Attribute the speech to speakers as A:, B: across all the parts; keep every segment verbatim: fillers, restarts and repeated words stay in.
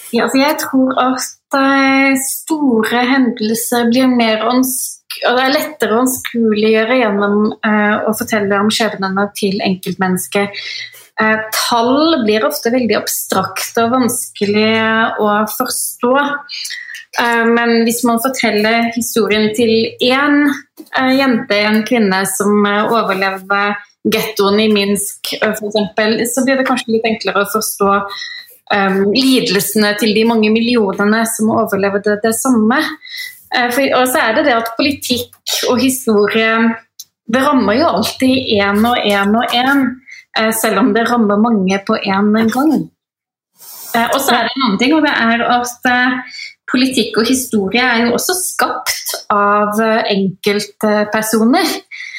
A: Ja, altså jeg tror at uh, store hendelser blir mer ånsk, og det er lettere å anskueliggjøre gjennom uh, å fortelle om skjebnene til enkeltmennesker. Uh, tall blir ofte veldig abstrakt og vanskelig å forstå. Uh, men hvis man forteller historien til en uh, jente, en kvinne som uh, overlevde gettoen i Minsk, uh, for eksempel, så blir det kanskje litt enklere å forstå um, lidelsene til de mange millionene som overlevde det samme. Uh, for, og så er det det at politikk og historie, det rammer jo alltid en og en og en, uh, selv om det rammer mange på en gang. Uh, og så er det en annen ting, og det er at uh, politikk og historie er jo også skapt av enkeltpersoner.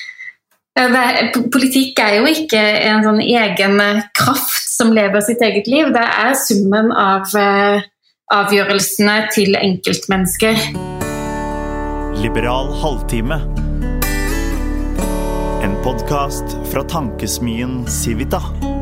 A: Politikk er jo ikke en sånn egen kraft som lever sitt eget liv. Det er summen av avgjørelsene til enkeltmennesker.
B: Liberal halvtime. En podcast fra tankesmien Civita.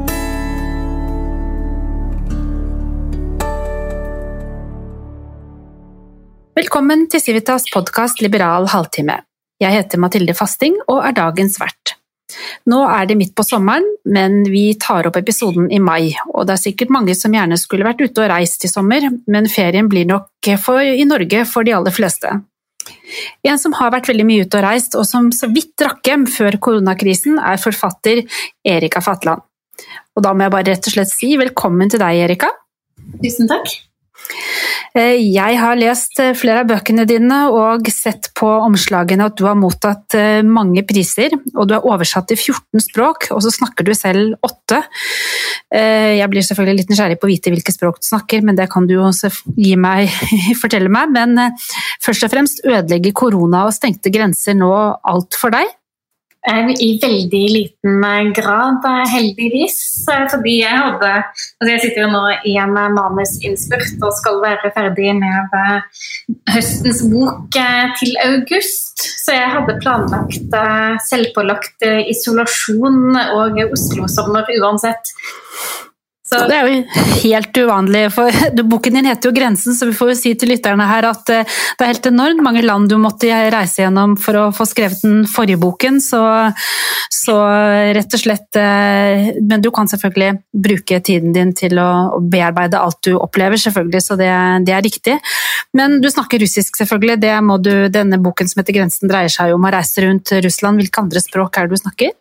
C: Velkommen til Civitas podcast Liberal halvtime. Jeg heter Mathilde Fasting og er dagens vert. Nå er det midt på sommeren, men vi tar opp episoden i mai, og det er sikkert mange som gjerne skulle vært ute og reist i sommer, men ferien blir nok for, i Norge for de aller fleste. En som har vært veldig mye ute og reist, og som så vidt rakk hjem før koronakrisen, er forfatter Erika Fatland. Og da må jeg bare rett og slett si velkommen til deg, Erika.
A: Tusen takk.
C: Jeg har lest flere av bøkene dine og sett på omslagene at du har mottatt mange priser, og du er oversatt til fjorten språk, og så snakker du selv åtte. Jeg blir selvfølgelig litt nysgjerrig på å vite hvilke språk du snakker, men det kan du jo gi meg, fortelle meg. Men først og fremst ødelegger korona og stengte grenser nå alt for deg?
A: I veldig liten grad, heldigvis, fordi jeg hadde, altså jeg sitter jo nå i en manusinnspurt og skal være ferdig med høstens bok til august, så jeg hadde planlagt selvpålagt isolasjon og Oslo-sommer uansett. Så.
C: Det er jo helt uvanlig, for boken din heter jo Grensen, så vi får jo si til lytterne her at det er helt enormt mange land du måtte reise gjennom for å få skrevet den forrige boken, så, så rett og slett, men du kan selvfølgelig bruke tiden din til å bearbeide alt du opplever, selvfølgelig, så det, det er riktig. Men du snakker russisk selvfølgelig, det må du, denne boken som heter Grensen dreier seg om å reise rundt Russland. Hvilke andre språk er det du snakker?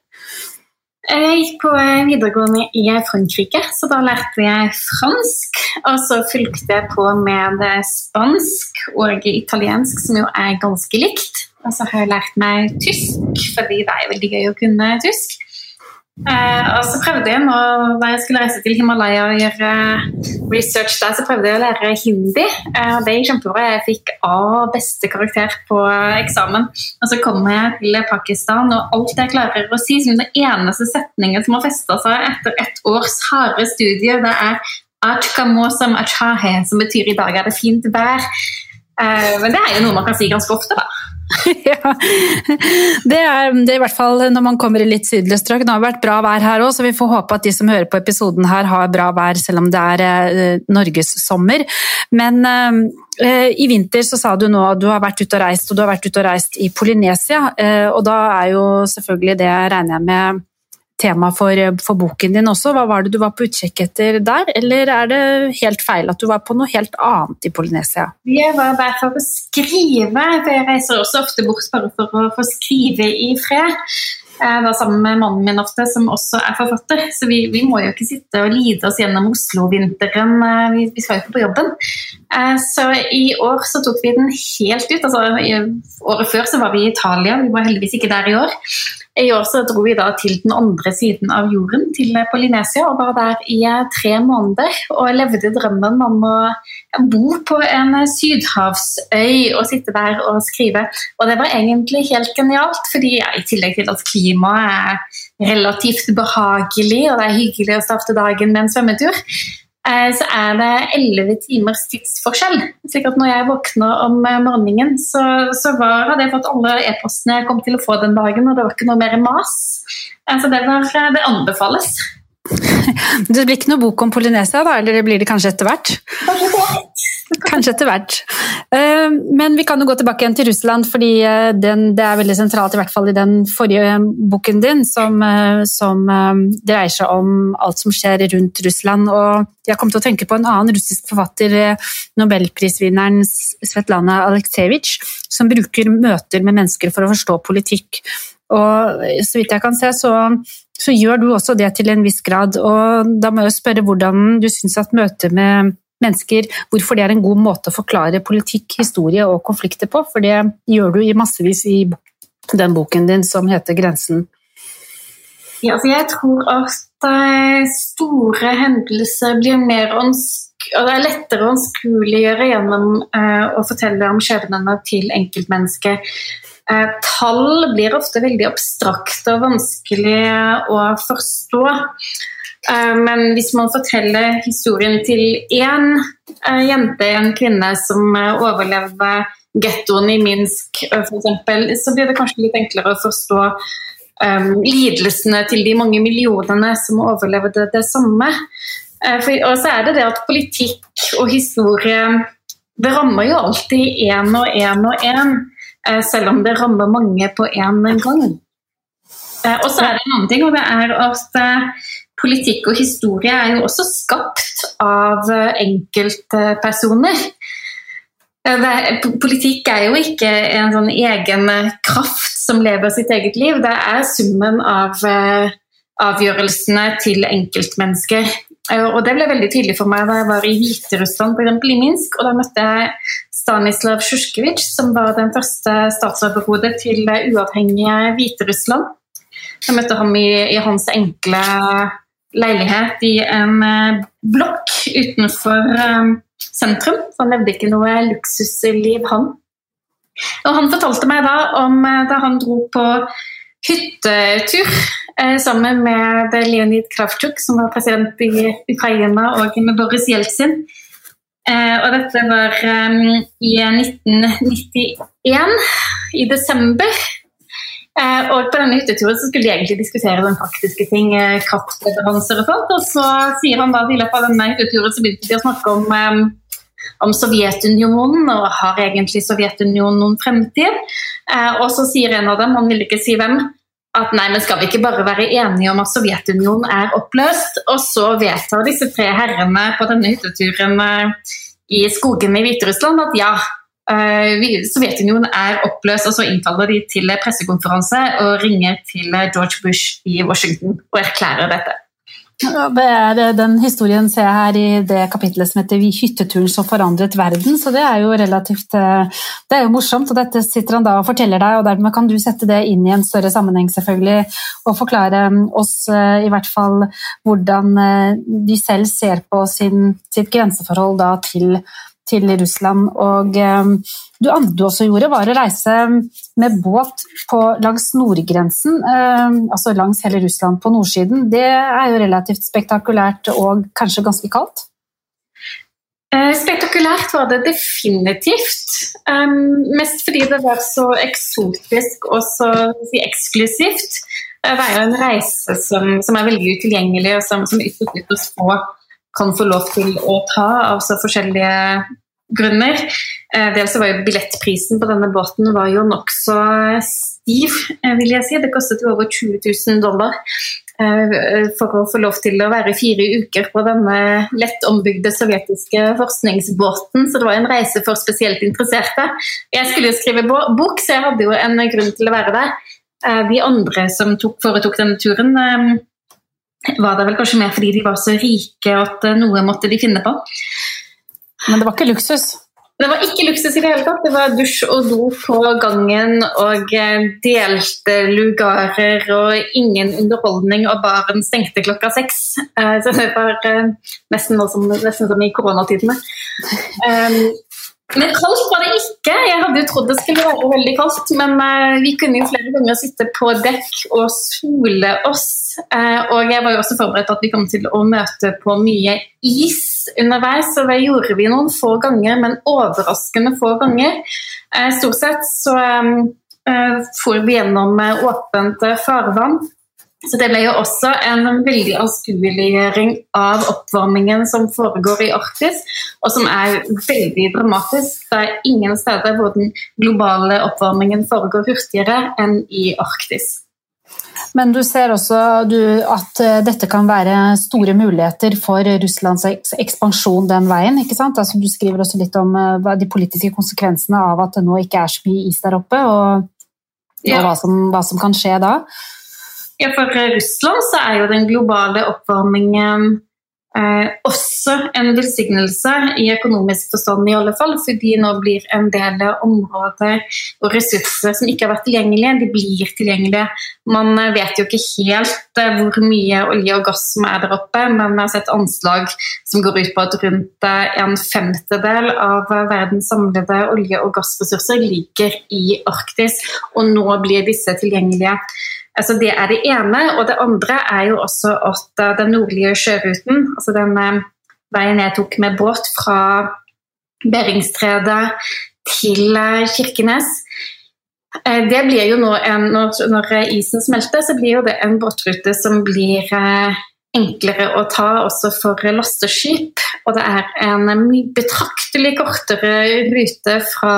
A: Jeg gikk på videregående i Frankrike, så da lærte jeg fransk, og så fulgte jeg på med spansk og italiensk, som jo er ganske likt. Og så har jeg lært meg tysk, fordi det er veldig gøy å kunne tysk. Eh, og så prøvde jeg nå, da jeg skulle reise til Himalaya og gjøre research der, så prøvde jeg å lære hindi. Eh, og det gikk kjempebra. Jeg fikk A, beste karakter på eksamen. Og så kom jeg til Pakistan, og alt jeg klarer å si, som det eneste setningen som har festet seg etter et års harde studie, det er «Aaj ka mausam acha hai», som betyr «i dag er det fint vær». Eh, men det er jo noe man kan si ganske ofte da.
C: Ja, det er, det er i hvert fall når man kommer i litt sydlige strøk. Det har vært bra vær her også, så vi får håpe at de som hører på episoden her har bra vær, selv om det er eh, Norges sommer. Men eh, i vinter så sa du nå at du har vært ute og reist, og du har vært ute og reist i Polynesia, eh, og da er jo selvfølgelig det, regner jeg med, tema for, for boken din også. Hva var det du var på utkikk etter der, eller er det helt feil at du var på noe helt annet i Polynesia?
A: Jeg var der for å skrive, for jeg reiser også ofte bort bare for å få skrive i fred. Jeg var sammen med mannen min ofte, som også er forfatter, så vi, vi må jo ikke sitte og lide oss gjennom Oslo-vinteren, vi, vi skal jo ikke på jobben. Så i år så tok vi den helt ut, altså i året før så var vi i Italia, vi var heldigvis ikke der i år. I år så dro vi da til den andre siden av jorden, til Polynesia, og var der i tre måneder, og levde drømmen om å bo på en sydhavsøy og sitte der og skrive. Og det var egentlig helt genialt, fordi ja, i tillegg til at klimaet er relativt behagelig, og det er hyggelig å starte dagen med en svømmetur, så er det elleve timers tidsforskjell. Slik at når jeg våkner om morgenen, så, så var, hadde jeg fått alle e-postene jeg kom til å få den dagen, og det var ikke noe mer mas. Så det, var, det anbefales.
C: Det blir ikke noe bok om Polynesia da, eller blir det kanskje etter hvert? Kanskje etter hvert. Men vi kan jo gå tilbake igjen til Russland, fordi den, det er veldig sentralt, i hvert fall i den forrige boken din, som, som dreier seg om alt som skjer rundt Russland. Og jeg kom til å tenke på en annen russisk forfatter, Nobelprisvinneren Svetlana Aleksejevitsj, som bruker møter med mennesker for å forstå politikk. Og så vidt jeg kan se, så, så gjør du også det til en viss grad. Og da må jeg spørre hvordan du synes at møter med mennesker, hvorfor det er en god måte å forklare politikk, historie og konflikter på, for det gjør du i massevis i den boken din som heter Grensen.
A: Ja, for jeg tror at store hendelser blir mer ånsk, og det er lettere å anskueliggjøre gjennom uh, å fortelle om skjebnene til enkeltmennesker. Uh, tall blir ofte veldig abstrakt og vanskelig å forstå. Uh, men hvis man forteller historien til en uh, jente, en kvinne som uh, overlevde ghettoen i Minsk, uh, for eksempel, så blir det kanskje litt enklere å forstå um, lidelsene til de mange millionene som overlevde det samme. Uh, for, og så er det det at politikk og historie, det rammer jo alltid en og en og en, uh, selv om det rammer mange på en gang. Uh, og så er det en annen ting, og det er at uh, politikk og historie er jo også skapt av enkeltpersoner. Politikk er jo ikke en sånn egen kraft som lever sitt eget liv. Det er summen av avgjørelsene til enkeltmennesker. Og det ble veldig tydelig for meg da jeg var i Hviterussland, for eksempel i Minsk, og da møtte jeg Stanislav Sjuskevitsj, som var den første statsoverhodet til uavhengige Hviterussland. Jeg møtte ham i, i hans enkle leilighet i en blokk utenfor um, sentrum. Han levde ikke noe luksusliv, han. Og han fortalte meg da om da han dro på hyttetur eh, sammen med Leonid Kravchuk, som var president i Ukraina, og med Boris Jeltsin. Eh, og dette var um, i nitten nittien, i desember. Eh, og på denne hytteturen så skulle de egentlig diskutere den faktiske ting, eh, kraftleveranser og sånt, og så sier han da, i løpet av denne hytteturen så begynte de å snakke om, eh, om Sovjetunionen, og har egentlig Sovjetunionen noen fremtid? Eh, og så sier en av dem, han ville ikke si hvem, at nei, men skal vi ikke bare være enige om at Sovjetunionen er oppløst? Og så vedtar disse tre herrene på denne hytteturen eh, i skogen i Hviterussland at ja, Uh, Sovjetunionen er oppløst, og så innkaller de til pressekonferanse og ringer til George Bush i Washington og erklærer dette.
C: Det er den historien ser jeg her i det kapitlet som heter Hytteturen som forandret verden, så det er jo relativt, det er jo morsomt, og dette sitter han da og forteller deg, og dermed kan du sette det inn i en større sammenheng selvfølgelig, og forklare oss i hvert fall hvordan de selv ser på sin, sitt grenseforhold da til til Russland, og um, det andre du også gjorde var å reise med båt på, langs nordgrensen, um, altså langs hele Russland på nordsiden. Det er jo relativt spektakulært og kanskje ganske kaldt?
A: Eh, spektakulært var det definitivt, um, mest fordi det var så eksotisk og så si, eksklusivt. Det er jo en reise som, som er veldig utilgjengelig, og som, som ytterst ytterst få kan få lov til å ta av så forskjellige grunner. Dels var jo billettprisen på denne båten var jo nok så stiv, vil jeg si. Det kostet jo over tjue tusen dollar for å få lov til å være fire uker på denne lett ombygde sovjetiske forskningsbåten, så det var en reise for spesielt interesserte. Jeg skulle jo skrive bok, så jeg hadde jo en grunn til å være der. De andre som tok, foretok denne turen var det vel kanskje mer fordi de var så rike at noe måtte de finne på.
C: Men det var ikke luksus?
A: Det var ikke luksus i det hele tatt. Det var dusj og do på gangen, og delte lugarer, og ingen underholdning, og baren stengte klokka seks. Så det var nesten, som, nesten som i koronatidene. Men kaldt var det ikke. Jeg hadde jo trodd det skulle være veldig kaldt, men uh, vi kunne jo flere ganger sitte på dekk og sole oss. Uh, og jeg var jo også forberedt at vi kom til å møte på mye is underveis, så det gjorde vi noen få ganger, men overraskende få ganger. Uh, stort sett så um, uh, for vi gjennom uh, åpent farvann. Så det ble jo også en veldig anskueliggjøring av oppvarmingen som foregår i Arktis, og som er veldig dramatisk. Det er ingen steder hvor den globale oppvarmingen foregår hurtigere enn i Arktis.
C: Men du ser også du, at dette kan være store muligheter for Russlands ekspansjon den veien, ikke sant? Altså, du skriver også litt om de politiske konsekvensene av at det nå ikke er så mye is der oppe, og, ja. og hva, som, hva som kan skje da.
A: Ja, for Russland så er jo den globale oppvarmingen eh, også en velsignelse i økonomisk forstand i alle fall, fordi nå blir en del områder og ressurser som ikke har vært tilgjengelige, de blir tilgjengelige. Man vet jo ikke helt eh, hvor mye olje og gass som er der oppe, men jeg har sett anslag som går ut på at rundt eh, en femtedel av verdens samlede olje- og gassressurser ligger i Arktis, og nå blir disse tilgjengelige. Altså det er det ene, og det andre er jo også at den nordlige sjøruten, altså den veien jeg tok med båt fra Beringstredet til Kirkenes, det blir jo nå, en, når isen smelter, så blir jo det en båtrute som blir enklere å ta også for lasteskip, og det er en betraktelig kortere rute fra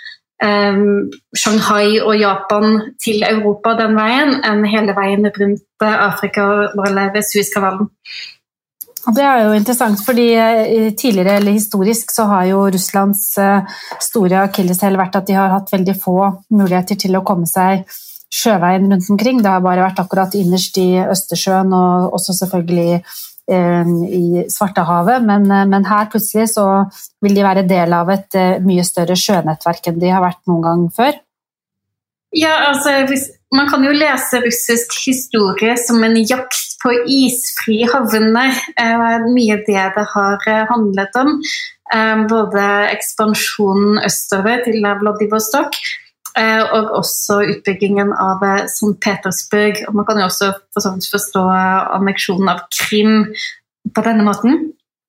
A: Um, Shanghai og Japan til Europa den veien, enn hele veien rundt Afrika eller ved Suezkanalen.
C: Det er jo interessant, fordi tidligere eller historisk så har jo Russlands store akilleshæl vært at de har hatt veldig få muligheter til å komme seg sjøveien rundt omkring. Det har bare vært akkurat innerst i Østersjøen og også selvfølgelig i Svartehavet, men, men her plutselig så vil de være del av et mye større sjønettverk enn de har vært noen gang før.
A: Ja, altså, hvis, man kan jo lese russisk historie som en jakt på isfri havner. Eh, mye det det har handlet om. Eh, både ekspansjonen østover til Vladivostok, eh, og også utbyggingen av Sankt Petersburg. Og man kan jo også for sånn forstå anneksjonen av Krim på denne måten.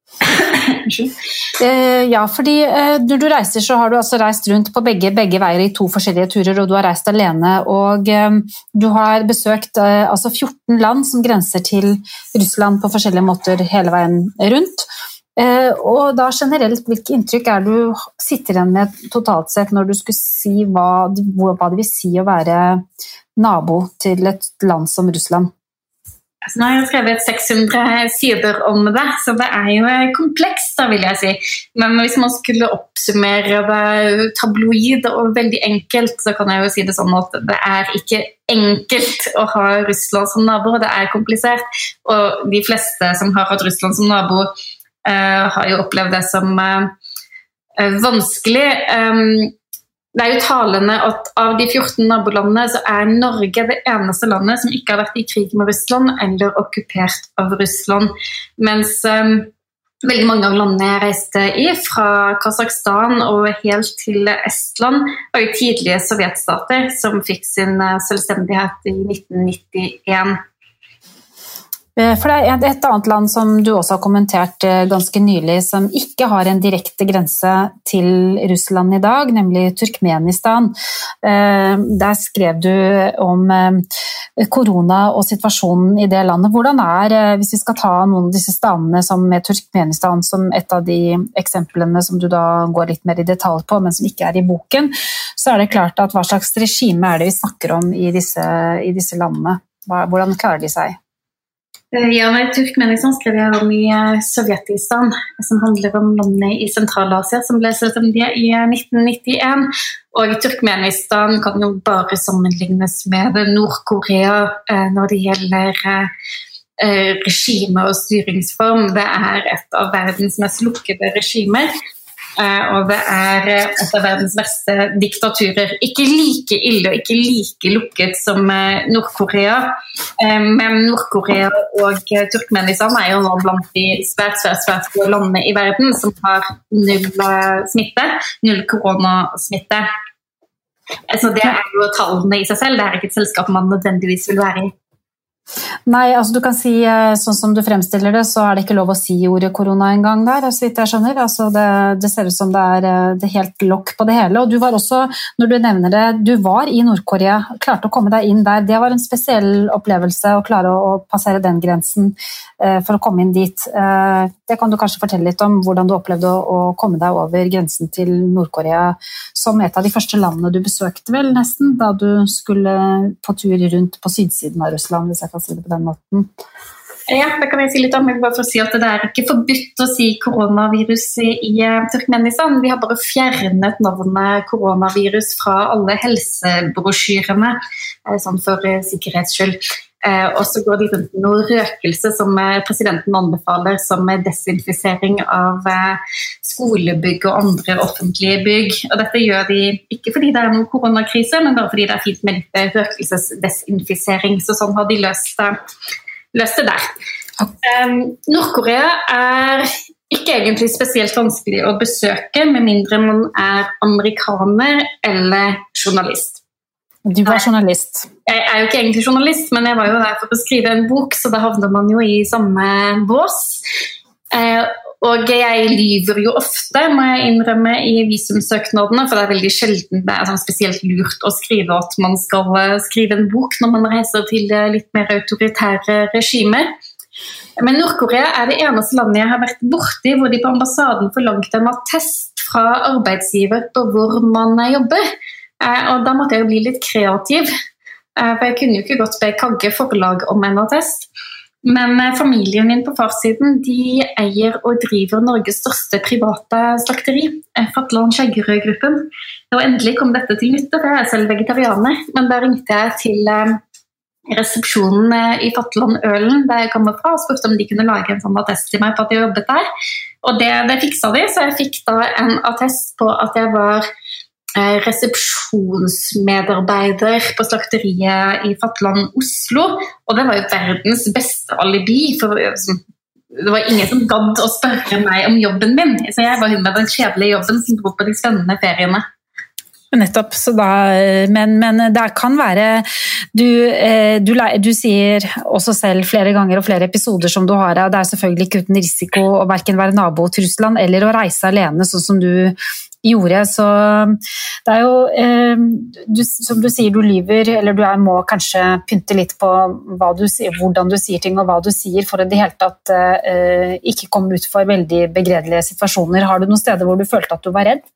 C: Ja, fordi når du reiser så har du altså reist rundt på begge, begge veier i to forskjellige turer, og du har reist alene, og du har besøkt altså fjorten land som grenser til Russland på forskjellige måter hele veien rundt. Og da generelt, hvilke inntrykk er du sitter igjen med totalt sett når du skulle si hva, hva det vil si å være nabo til et land som Russland?
A: Altså, nå har jeg skrevet seks hundre sider om det, så det er jo komplekst, da vil jeg si. Men hvis man skulle oppsummere det tabloid og veldig enkelt, så kan jeg jo si det sånn at det er ikke enkelt å ha Russland som nabo, det er komplisert. Og de fleste som har hatt Russland som nabo uh, har jo opplevd det som uh, vanskelig. Um, Det er jo talende at av de fjorten nabolandene så er Norge det eneste landet som ikke har vært i krig med Russland eller okkupert av Russland. Mens um, veldig mange av landene jeg reiste i, fra Kazakhstan og helt til Estland, var jo tidlige sovjetstater som fikk sin selvstendighet i nitten nittien.
C: For det er et annet land som du også har kommentert ganske nylig, som ikke har en direkte grense til Russland i dag, nemlig Turkmenistan. Der skrev du om korona og situasjonen i det landet. Hvordan er, hvis vi skal ta noen av disse stanene som med Turkmenistan som et av de eksemplene som du da går litt mer i detalj på, men som ikke er i boken, så er det klart at hva slags regime er det vi snakker om i disse, i disse landene? Hvordan klarer de seg?
A: Ja, med Turkmenistan skrev jeg om i Sovjetistan, som handler om landene i Sentral-Asia, som ble selvstendige i nitten nittien. Og Turkmenistan kan jo bare sammenlignes med Nord-Korea når det gjelder regime og styringsform. Det er et av verdens mest lukkede regimer. Og det er et av verdens verste diktaturer. Ikke like ille og ikke like lukket som Nord-Korea, men Nord-Korea og Turkmenistan er jo nå blant de svært, svært, svært få landene i verden som har null smitte, null koronasmitte. Så det er jo tallene i seg selv, det er ikke et selskap man nødvendigvis vil være i.
C: Nei, altså du kan si, sånn som du fremstiller det, så er det ikke lov å si ordet korona en gang der, så vidt jeg skjønner. Altså det, det ser ut som det er, det er helt lokk på det hele. Og du var også, når du nevner det, du var i Nord-Korea, klarte å komme deg inn der. Det var en spesiell opplevelse å klare å, å passere den grensen eh, for å komme inn dit. Eh, det kan du kanskje fortelle litt om, hvordan du opplevde å, å komme deg over grensen til Nord-Korea som et av de første landene du besøkte vel nesten, da du skulle på tur rundt på sydsiden av Russland, hvis jeg kan si det på den måten.
A: Ja, det kan jeg si litt om. Jeg vil bare for å si at det er ikke forbudt å si koronavirus i, i Turkmenistan. Vi har bare fjernet navnet koronavirus fra alle helsebrosjyrene, sånn for sikkerhets skyld. Eh, og så går de rundt med noe røkelse som presidenten anbefaler som desinfisering av eh, skolebygg og andre offentlige bygg. Og dette gjør de ikke fordi det er noen koronakrise, men bare fordi det er fint med litt røkelsesdesinfisering. Så sånn har de løst det, løst det der. Um, Nord-Korea er ikke egentlig spesielt vanskelig å besøke, med mindre man er amerikaner eller journalist.
C: Du var journalist.
A: Jeg er jo ikke egentlig journalist, men jeg var jo der for å skrive en bok, så da havner man jo i samme bås. Eh, og jeg lyver jo ofte, må jeg innrømme, i visumsøknadene, for det er veldig sjelden det er sånn spesielt lurt å skrive at man skal skrive en bok når man reiser til litt mer autoritære regimer. Men Nord-Korea er det eneste landet jeg har vært borti hvor de på ambassaden forlangte en attest fra arbeidsgiver på hvor man jobber. Og da måtte jeg jo bli litt kreativ, for jeg kunne jo ikke godt be Kagge forlag om en attest. Men familien min på farssiden, de eier og driver Norges største private slakteri, Fatland Skjeggerød-gruppen. Og endelig kom dette til nytte, for jeg er selv vegetarianer, men da ringte jeg til resepsjonen i Fatland Ølen, der jeg kommer fra, og spurte om de kunne lage en sånn attest til meg på at jeg jobbet der. Og det, det fiksa de, så jeg fikk da en attest på at jeg var resepsjonsmedarbeider på slakteriet i Fatland, Oslo, og det var jo verdens beste alibi, for det var ingen som gadd å spørre meg om jobben min, så jeg var hun med den kjedelige jobben som dro på de spennende feriene.
C: Nettopp, så da, men, men det kan være, du, du, du sier også selv flere ganger og flere episoder som du har, det er selvfølgelig ikke uten risiko å hverken være nabo til Russland eller å reise alene sånn som du gjorde, så det er jo, eh, du, som du sier, du lyver, eller du er, må kanskje pynte litt på hva du sier, hvordan du sier ting og hva du sier, for å det helt at eh, ikke komme ut for veldig begredelige situasjoner. Har du noen steder hvor du følte at du var redd?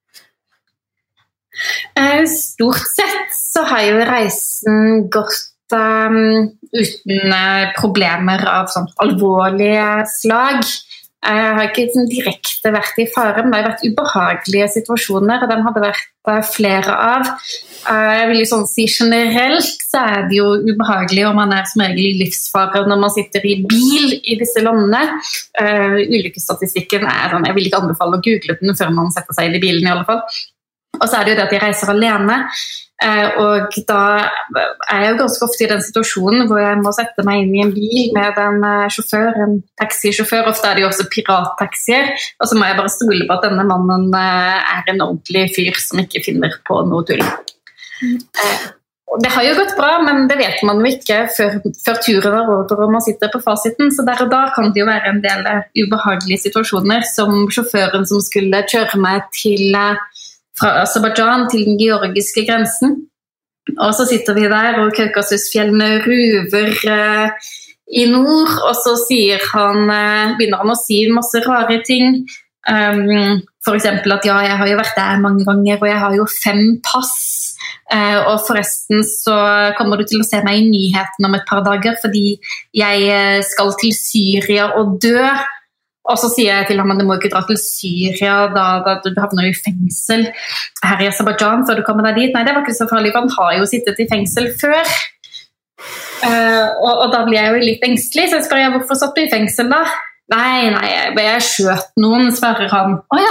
A: Eh, stort sett så har jo reisen gått um, uten uh, problemer av sånn alvorlige slag. Jeg har ikke sånn, direkte vært i fare, men det har vært ubehagelige situasjoner, og de hadde vært uh, flere av. Uh, jeg vil jo sånn si generelt, så er det jo ubehagelig, og man er som regel i livsfare når man sitter i bil i disse landene. Uh, ulykkesstatistikken er sånn, jeg vil ikke anbefale å google den før man setter seg inn i bilen i alle fall. Og så er det jo det at jeg reiser alene, og da er jeg jo ganske ofte i den situasjonen hvor jeg må sette meg inn i en bil med en sjåfør, en taxisjåfør, ofte er det jo også pirattaxier, og så må jeg bare stole på at denne mannen er en ordentlig fyr som ikke finner på noe tull. Det har jo gått bra, men det vet man jo ikke før, før turen er over og man sitter på fasiten, så der og da kan det jo være en del ubehagelige situasjoner, som sjåføren som skulle kjøre meg til fra Aserbajdsjan til den georgiske grensen. Og så sitter vi der, og Kaukasusfjellene ruver eh, i nord, og så sier han, eh, begynner han å si masse rare ting. Um, for eksempel at ja, jeg har jo vært der mange ganger, og jeg har jo fem pass. Eh, og forresten så kommer du til å se meg i nyheten om et par dager, fordi jeg skal til Syria og dø. Og så sier jeg til ham at du må ikke dra til Syria, da, da du havner i fengsel her i Aserbajdsjan før du kommer deg dit. Nei, det var ikke så farlig, for han har jo sittet i fengsel før. Uh, og, og da blir jeg jo litt engstelig, så jeg spør jeg, hvorfor satt du i fengsel da? Nei, nei, jeg, jeg skjøt noen, svarer han. Åja!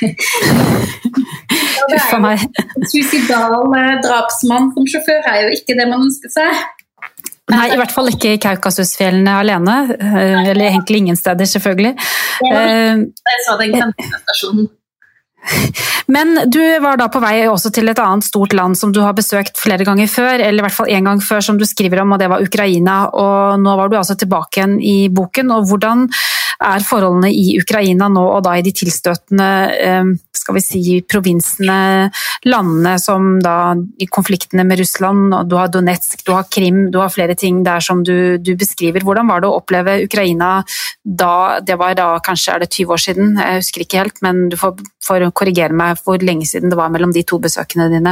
A: Ja, det er jo en suicidal uh, drapsmann som sjåfør er jo ikke det man ønsker seg.
C: Nei, i hvert fall ikke i Kaukasusfjellene alene, eller egentlig ingen steder selvfølgelig.
A: Jeg så den grensestasjonen.
C: Men du var da på vei også til et annet stort land som du har besøkt flere ganger før, eller i hvert fall en gang før som du skriver om, og det var Ukraina, og nå var du altså tilbake igjen i boken, og hvordan er forholdene i Ukraina nå, og da i de tilstøtende, skal vi si, provinsene, landene som da i konfliktene med Russland, og du har Donetsk, du har Krim, du har flere ting der som du, du beskriver. Hvordan var det å oppleve Ukraina da, det var da kanskje er det tyve år siden, jeg husker ikke helt, men du får, får korrigere meg hvor lenge siden det var mellom de to besøkene dine.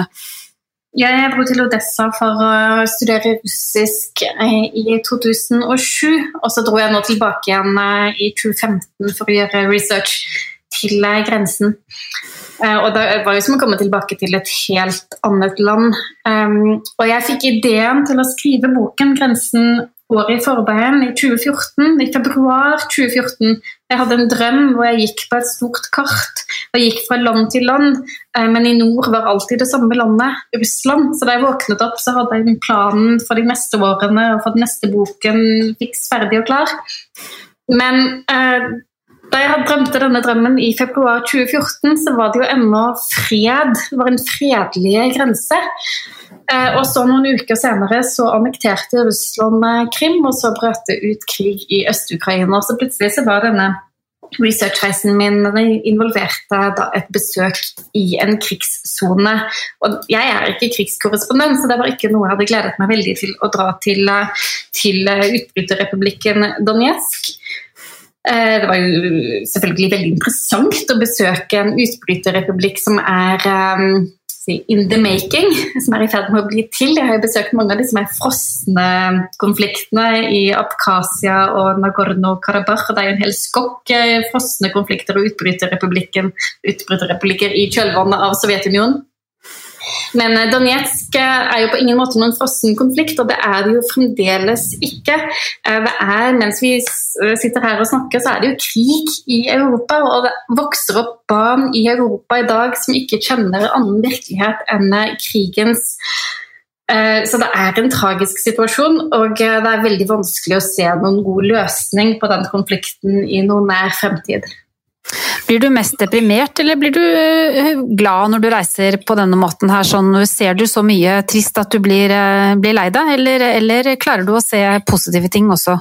A: Jeg dro til Odessa for å studere russisk i to tusen og sju, og så dro jeg nå tilbake igjen i tjue femten for å gjøre research til grensen. Og det var jo som å komme tilbake til et helt annet land. Og jeg fikk ideen til å skrive boken Grensen året i forveien, i tjue fjorten, i februar tjue fjorten. Jeg hadde en drøm hvor jeg gikk på et stort kart, og gikk fra land til land, men i nord var alltid det samme landet, Russland. Så da jeg våknet opp, så hadde jeg en plan for de neste årene, og for den neste boken fiks ferdig og klar. Men eh, da jeg hadde drømte denne drømmen i februar tjue fjorten, så var det jo ennå fred, det var en fredelig grense. Og så noen uker senere så annekterte Russland Krim, og så brøt det ut krig i Øst-Ukraina. Så plutselig så var denne researchreisen min involverte da et besøk i en krigszone. Og jeg er ikke krigskorrespondent, så det var ikke noe jeg hadde gledet meg veldig til å dra til, til utbryterrepublikken Donetsk. Det var jo selvfølgelig veldig interessant å besøke en utbryterrepublikk som er in the making, som er i ferd med å bli til. Jeg har jo besøkt mange av de som er frosne konfliktene i Abkhazia og Nagorno-Karabakh, og det er jo en hel skokk frosne konflikter og utbryterrepublikker, utbryterrepublikker i kjølvannet av Sovjetunionen. Men Donetsk er jo på ingen måte noen frossen konflikt, og det er det jo fremdeles ikke. Det er, mens vi sitter her og snakker, så er det jo krig i Europa, og det vokser opp barn i Europa i dag som ikke kjenner annen virkelighet enn krigens. Så det er en tragisk situasjon, og det er veldig vanskelig å se noen god løsning på den konflikten i noen nær fremtid.
C: Blir du mest deprimert, eller blir du glad når du reiser på denne måten her? Sånn, ser du så mye trist at du blir, blir lei deg, eller, eller klarer du å se positive ting også?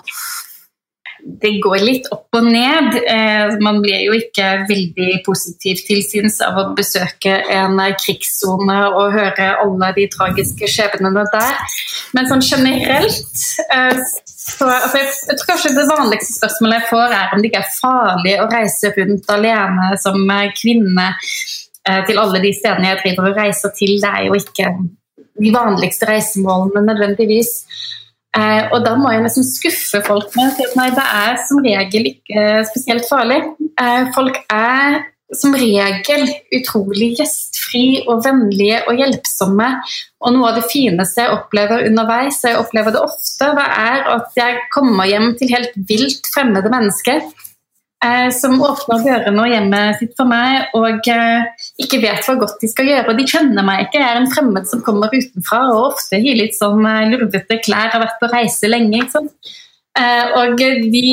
A: Det går litt opp og ned. Man blir jo ikke veldig positiv til sinns av å besøke en krigszone og høre alle de tragiske skjebnene der. Men sånn generelt, så, altså jeg, jeg tror kanskje det vanligste spørsmålet jeg får er om det ikke er farlig å reise rundt alene som kvinne til alle de stedene jeg driver og reiser til. Det er jo ikke de vanligste reisemålene nødvendigvis. Uh, og da må jeg nesten skuffe folk med at nei, det er som regel ikke spesielt farlig. Uh, folk er som regel utrolig gjestfri og vennlige og hjelpsomme. Og noe av det fineste jeg opplever underveis, jeg opplever det ofte, det er at jeg kommer hjem til helt vilt fremmede mennesker uh, som åpner dørene og hjemmet sitt for meg og uh, ikke vet hva godt de skal gjøre, og de kjenner meg ikke. Jeg er en fremmed som kommer utenfra og ofte gir litt sånn lurvete klær, har vært på reise lenge, ikke sant? Uh, og de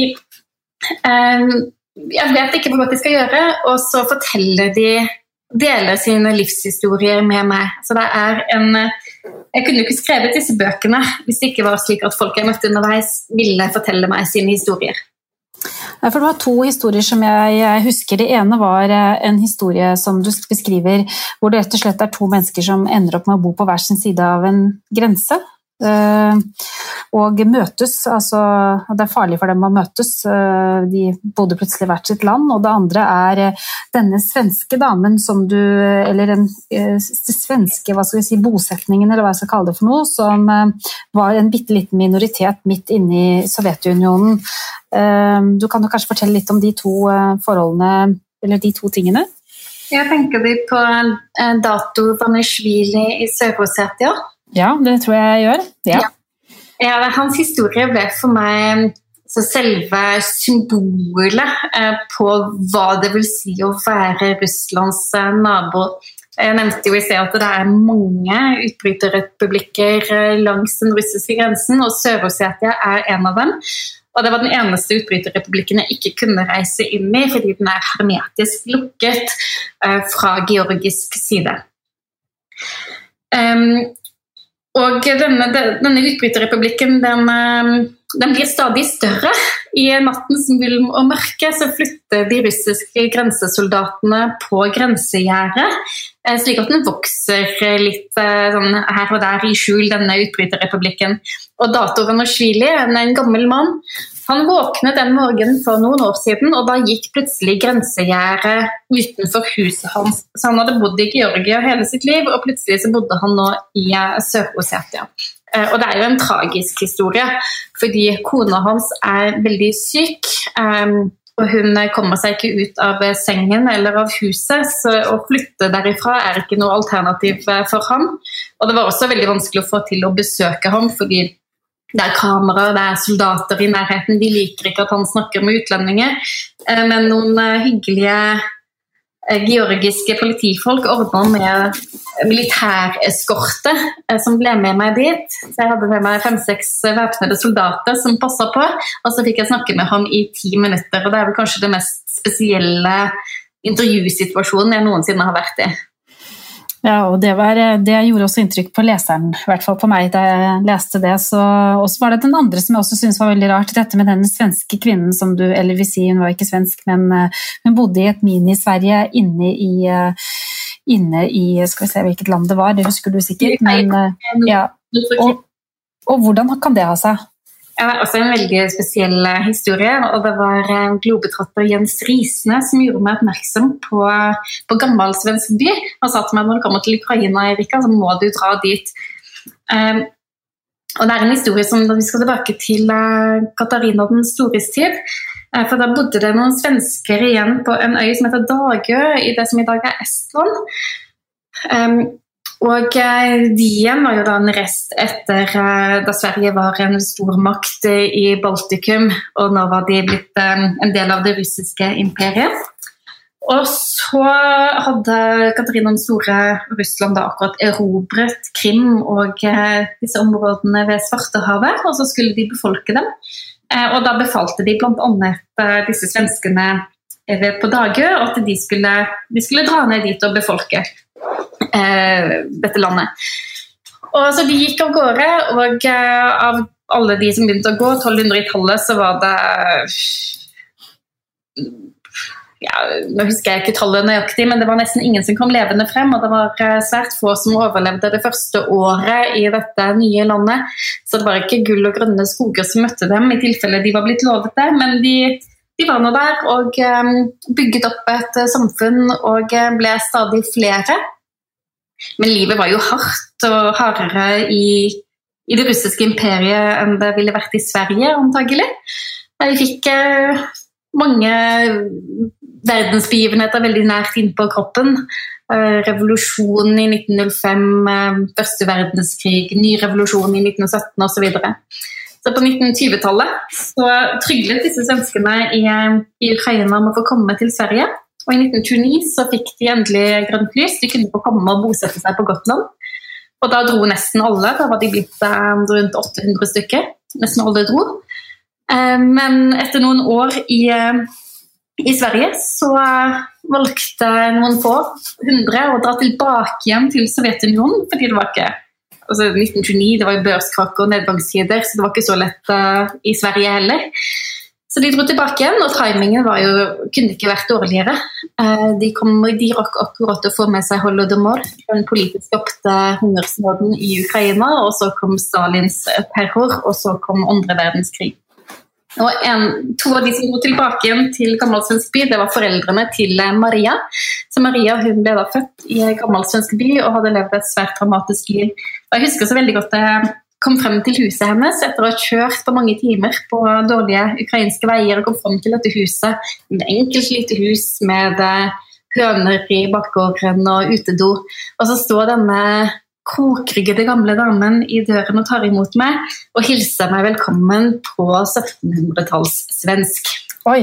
A: uh, jeg vet ikke hva godt de skal gjøre, og så forteller de, deler sine livshistorier med meg. Så det er en, jeg kunne jo ikke skrevet disse bøkene hvis det ikke var slik at folk jeg møtte underveis ville fortelle meg sine historier.
C: For det var to historier som jeg husker. Det ene var en historie som du beskriver, hvor det rett og slett er to mennesker som ender opp med å bo på hver sin side av en grense. Og møtes, altså det er farlig for dem å møtes, de bodde plutselig hvert sitt land, og det andre er denne svenske damen som du, eller den svenske, hva skal vi si, bosetningen, eller hva jeg skal kalle det for noe, som var en bitteliten minoritet midt inne i Sovjetunionen. Du kan jo kanskje fortelle litt om de to forholdene, eller de to tingene?
A: Jeg tenker vi på Dato Vanishvili i Sør-Ossetia.
C: Ja, det tror jeg jeg gjør. Ja.
A: Ja. Ja, hans historie ble for meg så selve symbolet eh, på hva det vil si å være Russlands eh, nabo. Jeg nevnte jo i sted at det er mange utbryterrepublikker eh, langs den russiske grensen, og Sør-Ossetia er en av dem. Og det var den eneste utbryterrepublikken jeg ikke kunne reise inn i, fordi den er hermetisk lukket uh, fra georgisk side. Um, og denne, denne utbryterrepublikken, den, den blir stadig større. I nattens mulm og mørke så flytter de russiske grensesoldatene på grensegjerdet, slik at den vokser litt sånn, her og der i skjul, denne utbryterrepublikken. Og Dato Vanashvili, en gammel mann, han våknet den morgenen for noen år siden, og da gikk plutselig grensegjerdet utenfor huset hans. Så han hadde bodd i Georgia hele sitt liv, og plutselig så bodde han nå i Sør-Ossetia. Og det er jo en tragisk historie, fordi kona hans er veldig syk, og hun kommer seg ikke ut av sengen eller av huset, så å flytte derifra er ikke noe alternativ for ham. Og det var også veldig vanskelig å få til å besøke ham, fordi det er kameraer, det er soldater i nærheten, de liker ikke at han snakker med utlendinger, men noen hyggelige georgiske politifolk ordnet med militæreskorte som ble med meg dit. Så jeg hadde med meg fem-seks væpnede soldater som passet på, og så fikk jeg snakke med ham i ti minutter, og det er vel kanskje det mest spesielle intervjusituasjonen jeg noensinne har vært i.
C: Ja, og det, var, det gjorde også inntrykk på leseren, i hvert fall på meg da jeg leste det. Så, og så var det den andre som jeg også synes var veldig rart, dette med den svenske kvinnen som du, eller vil si, hun var ikke svensk, men hun bodde i et mini-Sverige inne i, inne i, skal vi se hvilket land det var, det husker du sikkert, men ja, og, og hvordan kan det ha seg?
A: Det var også en veldig spesiell historie, og det var globetrotter Jens Risne som gjorde meg oppmerksom på, på gammel svensk by. Han sa til meg, når du kommer til Ukraina, Erika, så må du dra dit. Um, og det er en historie som vi skal tilbake til uh, Katarina den stores tid, uh, for da bodde det noen svensker igjen på en øy som heter Dagø, i det som i dag er Estland. Um, Og de igjen var jo da en rest etter da Sverige var en stor makt i Baltikum, og nå var de blitt en del av det russiske imperiet. Og så hadde Katarina den store Russland da akkurat erobret Krim og disse områdene ved Svartehavet, og så skulle de befolke dem. Og da befalte de blant annet disse svenskene på Dagø at de skulle, de skulle dra ned dit og befolke dette landet. Og så de gikk av gårde, og av alle de som begynte å gå, tolv-hundre-tallet, så var det ja, nå husker jeg ikke tallet nøyaktig, men det var nesten ingen som kom levende frem, og det var svært få som overlevde det første året i dette nye landet, så det var ikke gull og grønne skoger som møtte dem i tilfelle de var blitt lovet det, men de De var nå der og bygget opp et samfunn og ble stadig flere. Men livet var jo hardt og hardere i, i det russiske imperiet enn det ville vært i Sverige, antagelig. Vi fikk mange verdensbegivenheter veldig nært inn på kroppen. Revolusjonen i nitten null fem, første verdenskrig, ny revolusjon i nitten sytten og så videre. Så på nitten tjue-tallet så tryglet disse svenskene i, i Ukraina om å få komme til Sverige. Og i nitten tjueni så fikk de endelig grønt lys. De kunne få komme og bosette seg på Gotland. Og da dro nesten alle. Da var de blitt eh, rundt åtte hundre stykker. Nesten alle dro. Eh, men etter noen år i, eh, i Sverige så valgte noen få hundre å dra tilbake igjen til Sovjetunionen, fordi det var ikke altså nitten tjueni, det var jo børskrakk og nedgangstider, så det var ikke så lett uh, i Sverige heller. Så de dro tilbake igjen, og timingen var jo, kunne ikke vært dårligere. Uh, de, kom, de rakk akkurat å få med seg Holodomor, den politisk skapte hungersnøden i Ukraina, og så kom Stalins terror, og så kom andre verdenskrig. Og en, to av de som dro tilbake igjen til Gammelsvensk by, det var foreldrene til Maria. Så Maria hun ble da født i Gammelsvensk by og hadde levd et svært dramatisk liv. Og jeg husker så veldig godt jeg kom frem til huset hennes etter å ha kjørt på mange timer på dårlige ukrainske veier og kom frem til dette huset. Et enkelt lite hus med høner i bakgården og utedo. Og så står denne krokryggede gamle damen i døren og tar imot meg og hilser meg velkommen på syttenhundretalls svensk.
C: Oi,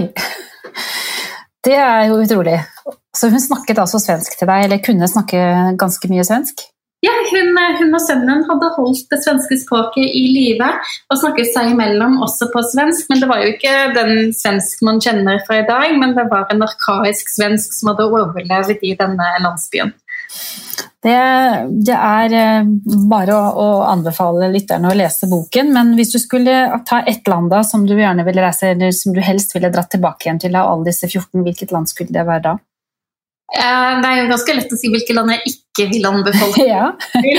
C: det er jo utrolig. Så hun snakket altså svensk til deg, eller kunne snakke ganske mye svensk?
A: Ja, hun, hun og sønnen hadde holdt det svenske språket i live og snakket seg imellom også på svensk, men det var jo ikke den svensk man kjenner fra i dag, men det var en arkaisk svensk som hadde overlevd i denne landsbyen.
C: Det, det er bare å, å anbefale lytterne å lese boken, men hvis du skulle ta ett land da, som du gjerne ville reise, eller som du helst ville dratt tilbake igjen til av alle disse fjorten, hvilket land skulle det være da?
A: Det er jo ganske lett å si hvilke land jeg ikke vil anbefale.
C: Ja.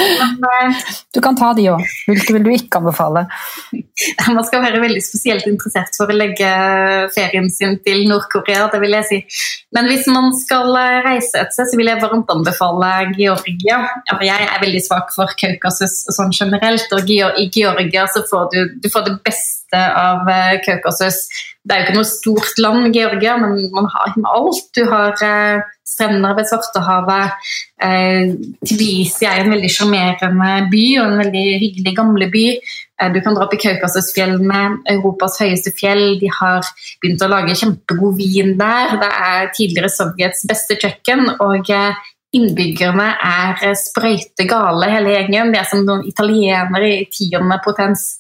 C: Du kan ta de også. Hvilke vil du ikke anbefale?
A: Man skal være veldig spesielt interessert for å legge ferien sin til Nord-Korea, det vil jeg si. Men hvis man skal reise et sted, så vil jeg varmt anbefale Georgia. Jeg er veldig svak for Kaukasus sånn generelt, og i Georgia så får du, du får det beste av Kaukasus. Det er jo ikke noe stort land, Georgia, men man har alt. Du har eh, strender ved Svartehavet. Eh, Tbilisi er en veldig charmerende by, og en veldig hyggelig gamle by. Eh, du kan dra på Kaukasusfjellene, Europas høyeste fjell. De har begynt å lage kjempegod vin der. Det er tidligere Sovjets beste kjøkken, og eh, innbyggerne er sprøyte gale hele gjengen. De er som noen italienere i tiende potens.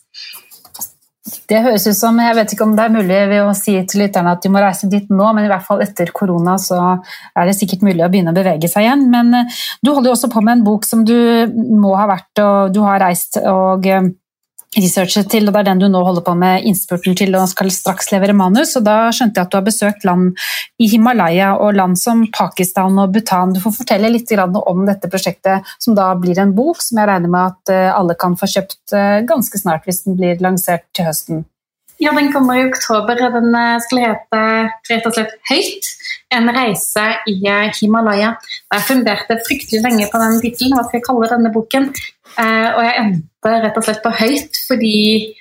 C: Det høres ut som, jeg vet ikke om det er mulig ved å si til lytterne at de må reise dit nå, men i hvert fall etter korona så er det sikkert mulig å begynne å bevege seg igjen. Men du holder jo også på med en bok som du må ha vært, og du har reist og researchet til, og det er den du nå holder på med innspurten til og skal straks levere manus, og da skjønte jeg at du har besøkt land i Himalaya og land som Pakistan og Bhutan. Du får fortelle litt om dette prosjektet, som da blir en bok som jeg regner med at alle kan få kjøpt ganske snart hvis den blir lansert til høsten.
A: Ja, den kommer i oktober. Den skal hete rett og slett Høyt, en reise i Himalaya. Jeg funderte fryktelig lenge på den titelen, hva skal jeg kalle denne boken? Uh, og jeg endte rett og slett på Høyt, fordi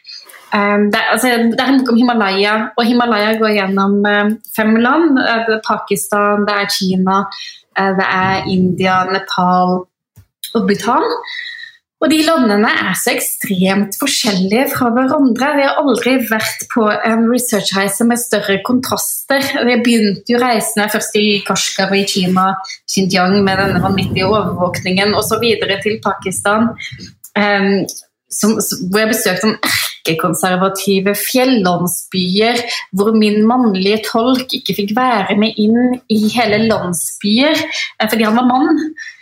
A: um, det, altså, det er en bok om Himalaya, og Himalaya går gjennom um, fem land. Uh, det er Pakistan, det er Kina, uh, det er India, Nepal og Bhutan. Og de landene er så ekstremt forskjellige fra hverandre. Vi har aldri vært på en researchreise med større kontraster. Vi begynte jo reisene først i Kashgar og i Kina, Xinjiang med denne vanvittige overvåkningen, og så videre til Pakistan, um, som, hvor jeg besøkte en erkekonservative fjellandsbyer, hvor min mannlige tolk ikke fikk være med inn i hele landsbyer, fordi han var mann.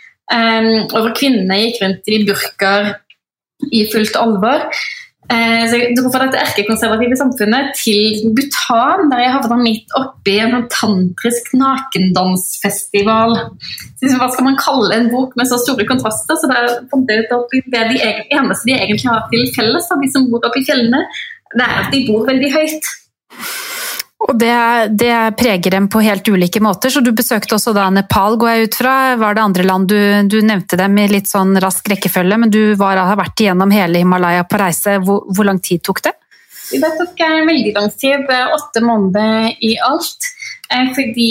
A: Um, og hvor kvinnene gikk rundt i burkaer i fullt alvor. Uh, så jeg dro fra dette erkekonservative samfunnet til Bhutan, der jeg havnet midt oppe i en tantrisk nakendansfestival. Så hva skal man kalle en bok med så store kontraster? Så der fant jeg ut at det er de eneste de egentlig har til felles, av de som bor oppe i fjellene, det er at de bor veldig høyt.
C: Og det, det preger dem på helt ulike måter, så du besøkte også da Nepal, går jeg ut fra. Var det andre land? Du, du nevnte dem i litt sånn rask rekkefølge, men du var, har vært igjennom hele Himalaya på reise. Hvor, hvor lang tid tok det?
A: Det tok veldig lang tid, åtte måneder i alt, fordi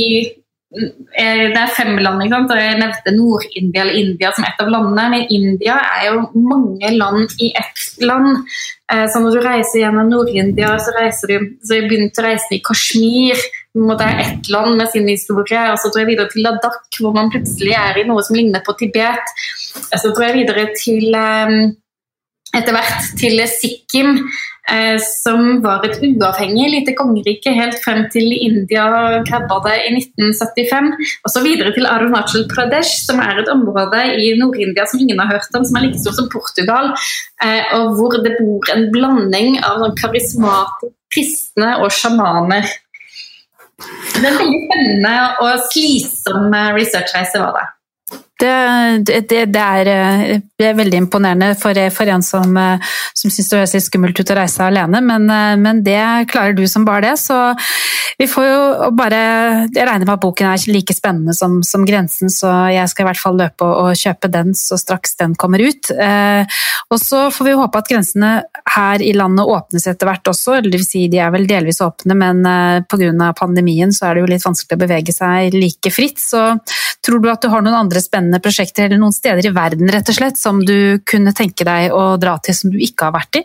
A: det er fem land, ikke sant? Og jeg nevnte Nord-India eller India som et av landene, men India er jo mange land i ett land. Så når du reiser gjennom Nord-India, så reiser du, så jeg begynte å reise i Kashmir, det er ett land med sin historie, og så tror jeg videre til Ladakh, hvor man plutselig er i noe som ligner på Tibet. Så tror jeg videre til etter hvert til Sikkim, eh, som var et uavhengig lite kongerike helt frem til India grabba det i nitten syttifem, og så videre til Arunachal Pradesh, som er et område i Nord-India som ingen har hørt om, som er like stort som Portugal, eh, og hvor det bor en blanding av karismatiske kristne og sjamaner. Det er en veldig spennende og slitsom researchreise var det.
C: Det, det, det, er, det er veldig imponerende for, for en som, som synes det høres litt skummelt ut å reise alene, men, men det klarer du som bare det, så vi får jo bare, jeg regner med at boken er ikke like spennende som, som Grensen, så jeg skal i hvert fall løpe og, og kjøpe den så straks den kommer ut. Eh, og så får vi håpe at grensene her i landet åpnes etter hvert også, eller det vil si de er vel delvis åpne, men eh, på grunn av pandemien så er det jo litt vanskelig å bevege seg like fritt, så tror du at du har noen andre spennende prosjekter eller noen steder i verden rett og slett som du kunne tenke deg å dra til som du ikke har vært i?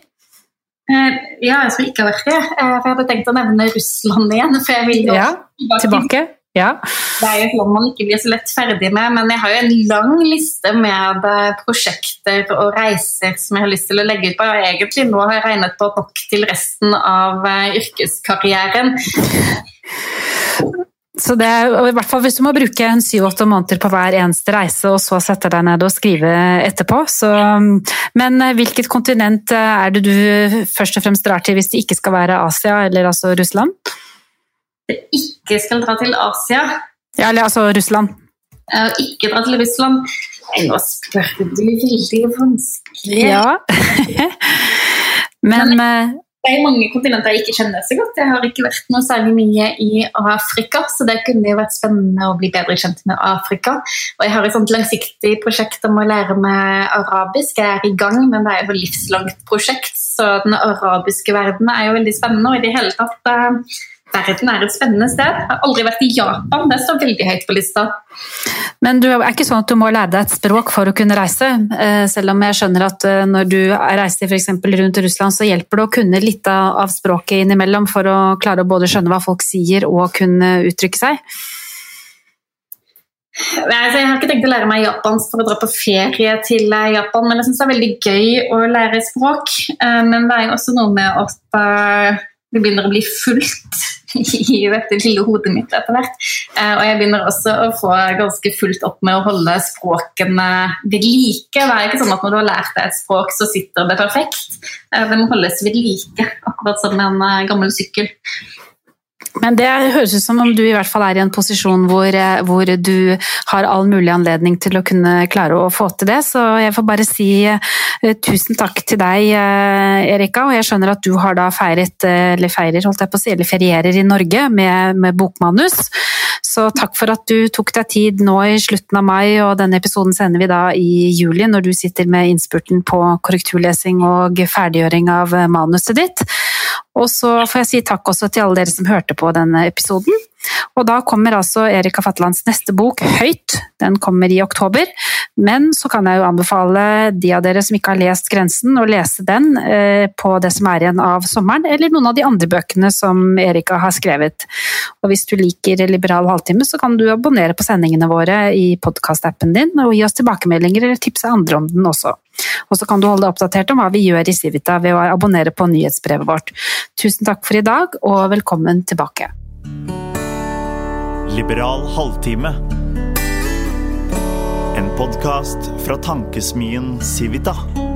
A: Ja, som jeg ikke har vært i. For jeg hadde tenkt å nevne Russland igjen. For jeg vil jo
C: ja, tilbake. Ja.
A: Det er jo et land man ikke blir så lett ferdig med, men jeg har jo en lang liste med prosjekter og reiser som jeg har lyst til å legge ut på. Og egentlig nå har jeg regnet på nok til resten av yrkeskarrieren.
C: Så det er i hvert fall hvis du må bruke en syv-åtte måneder på hver eneste reise, og så setter deg ned og skriver etterpå. Så, men hvilket kontinent er det du først og fremst drar til hvis det ikke skal være Asia, eller altså Russland?
A: Ikke skal dra til Asia.
C: Ja, eller altså Russland.
A: Og ikke dra til Russland. Nå spør du veldig vanskelig.
C: Ja. Men,
A: Men det er mange kontinenter jeg ikke kjenner så godt. Jeg har ikke vært noe særlig mye i Afrika, så det kunne jo vært spennende å bli bedre kjent med Afrika. Og jeg har et sånt langsiktig prosjekt om å lære meg arabisk. Jeg er i gang, men det er jo et livslangt prosjekt, så den arabiske verdenen er jo veldig spennende, og i det hele tatt verden er et spennende sted. Jeg har aldri vært i Japan, det står veldig høyt på lista.
C: Men du er ikke sånn at du må lære deg et språk for å kunne reise, selv om jeg skjønner at når du reiser for eksempel rundt Russland, så hjelper det å kunne litt av språket innimellom for å klare å både skjønne hva folk sier og kunne uttrykke seg?
A: Jeg har ikke tenkt å lære meg japansk for å dra på ferie til Japan, men jeg synes det er veldig gøy å lære språk, men det er jo også noe med at det begynner å bli fullt i dette lille hodet mitt etter hvert. Og jeg begynner også å få ganske fullt opp med å holde språkene ved like. Det er ikke sånn at når du har lært deg et språk, så sitter det perfekt. Det må holdes ved like, akkurat som en gammel sykkel.
C: Men det høres ut som om du i hvert fall er i en posisjon hvor, hvor du har all mulig anledning til å kunne klare å få til det, så jeg får bare si uh, tusen takk til deg, uh, Erika, og jeg skjønner at du har da feiret, uh, eller feirer, holdt jeg på å si, eller ferierer i Norge med, med bokmanus, så takk for at du tok deg tid nå i slutten av mai, og denne episoden sender vi da i juli, når du sitter med innspurten på korrekturlesing og ferdiggjøring av manuset ditt. Og så får jeg si takk også til alle dere som hørte på denne episoden. Og da kommer altså Erika Fatlands neste bok, Høyt. Den kommer i oktober. Men så kan jeg jo anbefale de av dere som ikke har lest Grensen, å lese den eh, på det som er igjen av sommeren, eller noen av de andre bøkene som Erika har skrevet. Og hvis du liker Liberal halvtime, så kan du abonnere på sendingene våre i podcast-appen din, og gi oss tilbakemeldinger eller tipse andre om den også. Og så kan du holde deg oppdatert om hva vi gjør i Civita ved å abonnere på nyhetsbrevet vårt. Tusen takk for i dag, og velkommen tilbake.
B: Liberal halvtime. En podcast fra tankesmien Civita.